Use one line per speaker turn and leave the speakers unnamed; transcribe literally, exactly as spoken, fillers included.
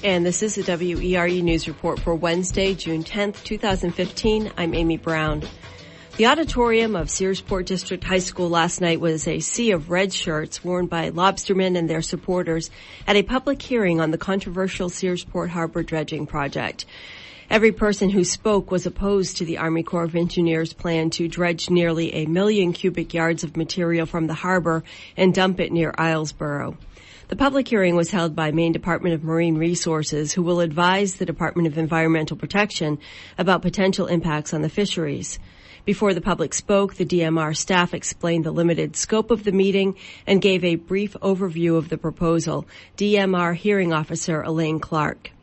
And this is the W E R U News Report for Wednesday, June tenth, twenty fifteen. I'm Amy Brown. The auditorium of Searsport District High School last night was a sea of red shirts worn by lobstermen and their supporters at a public hearing on the controversial Searsport Harbor dredging project. Every person who spoke was opposed to the Army Corps of Engineers' plan to dredge nearly a million cubic yards of material from the harbor and dump it near Islesboro. The public hearing was held by Maine Department of Marine Resources, who will advise the Department of Environmental Protection about potential impacts on the fisheries. Before the public spoke, the D M R staff explained the limited scope of the meeting and gave a brief overview of the proposal. D M R Hearing Officer Elaine Clark.